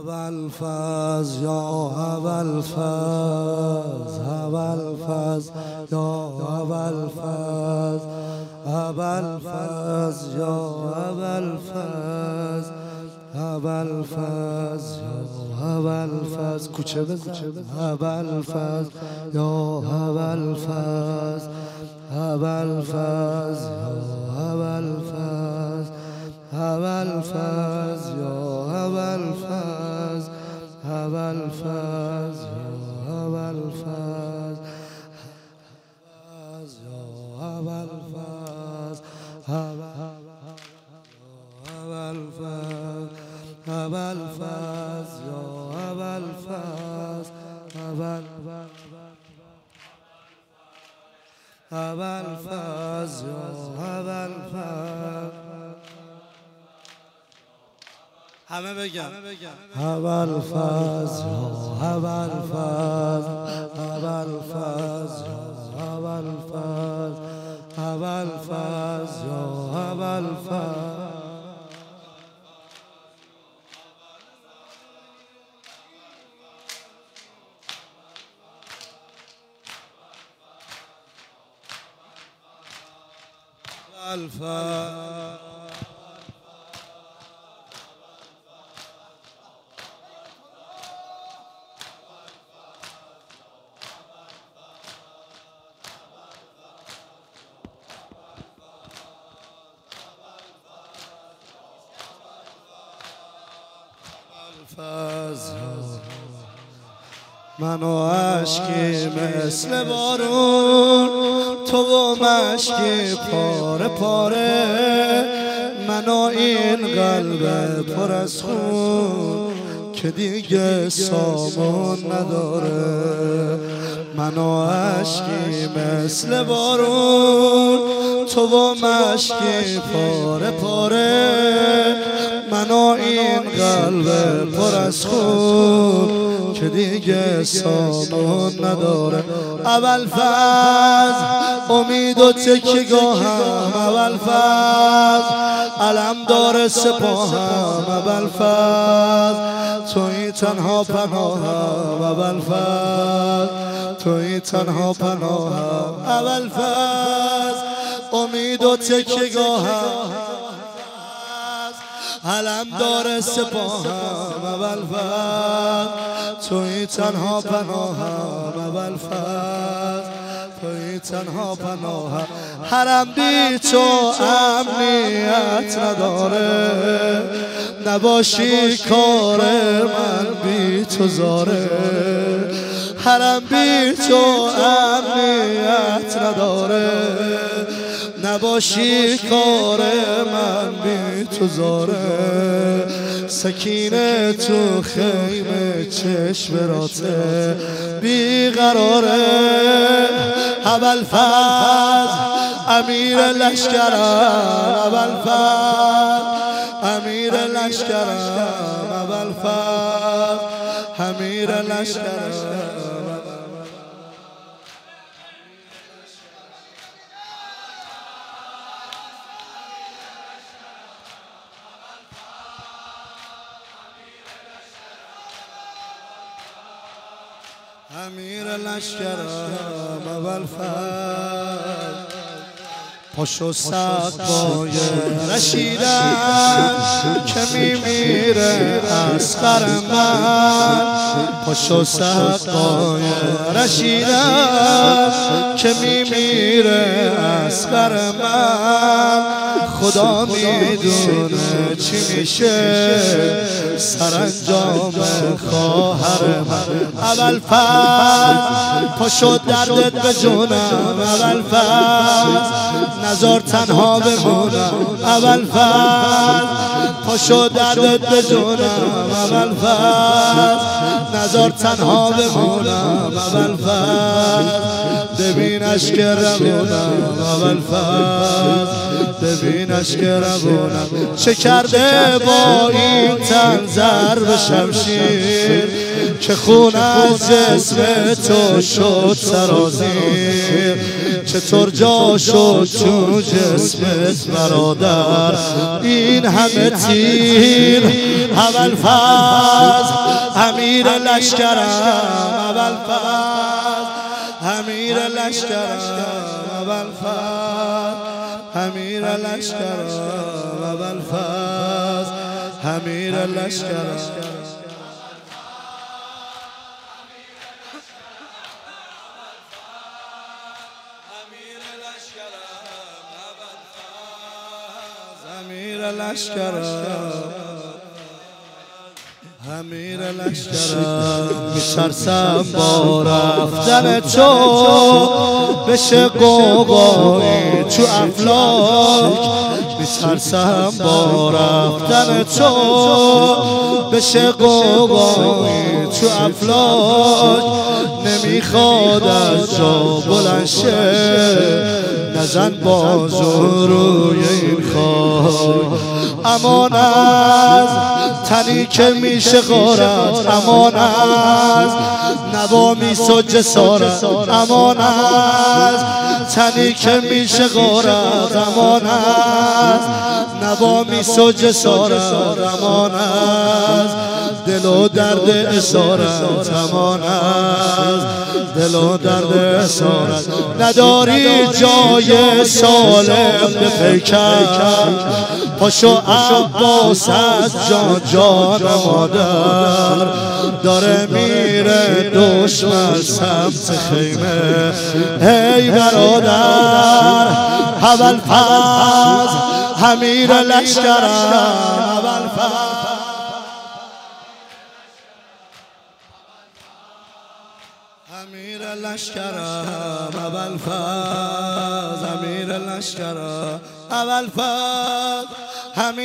ابوالفضل یا ابوالفضل، ابوالفضل یا ابوالفضل، ابوالفضل یا ابوالفضل، ابوالفضل یا ابوالفضل. کوچه بزن. ابوالفضل یا ابوالفضل، ابوالفضل یا ابوالفضل، ابوالفضل یا ابوالفضل، ابوالفضل یا ابوالفضل، یا ابوالفضل، ابوالفضل، ابوالفضل یا ابوالفضل، ابوالفضل یا ابوالفضل. همه بگم ابوالفضل یا ابوالفضل، ابوالفضل یا ابوالفضل، ابوالفضل یا ابوالفضل. من و عشقی مثل بارون، تو و مشکی پاره پاره، من و این قلب پر از خون که دیگه سامان نداره. من و عشقی مثل بارون، تو و مشکی پاره پاره، من و این قلب پر از خون که دیگه سامان نداره. ابوالفضل امید و تکیه‌گاهم، ابوالفضل علمدار سپاهم، ابوالفضل تویی تنها پناهم، ابوالفضل تویی تنها پناهم، ابوالفضل امید و تکیه‌گاهم، علمدار سپاهم، ابوالفضل تویی تنها پناهم، ابوالفضل تویی تنها پناهم. حرم بی تو امنیت نداره، نباشی کار من بی تو زاره. حرم بی تو امنیت نداره، نباشی کار من بی تو زاره. سکینه تو خیمه چشم راته بیقراره. ابوالفضل امیر لشکرم، ابوالفضل امیر لشکرم، ابوالفضل امیر لشکرم. امیر لشکرم، ابوالفضل پاشو سقای رشیدم که میمیره اصغر من. پاشو سقای رشیدم که میمیره اصغر من. خدا میدونه چی میشه سرانجام خواهر من. ابوالفضل پاشو دردت به جونم، ابوالفضل نزار تنها بمونم، ابوالفضل پاشو دردت به جونم، ابوالفضل نزار تنها بمونم، ابوالفضل ببینش که روونم، ابوالفضل ببینش که روونم. چه کرده با این تن ضرب شمشیر که خون از جسم تو شد سرازیر. چطور جا شد تو جسمت برادر این همه تیر؟ ابوالفضل امیر لشکرم ابوالفضل امیر لشکرم ابوالفضل امیر لشکرم ابوالفضل امیر لشکرم امیر لشکرم امیر لشکرم میترسم با رفتن تو بشه قوقایی تو افلاک میترسم با رفتن تو بشه قوقایی تو افلاک نمیخواد از جا بلند شه نزن بازو روی این خاک امان از تنی که میشه غارت امان از نوامیس و جسارت امان از تنی که میشه غارت امان از نوامیس و جسارت امان از دل و درد اسارت امان از دل و درد اسارت نداری جای سالم به پیکر پاشو عباس از جان مادر داره میره دشمن سمت خیمه هی برادر ابوالفضل امیر لشکرم ابوالفضل امیر لشکرم ابوالفضل امیر لشکرم ابوالفضل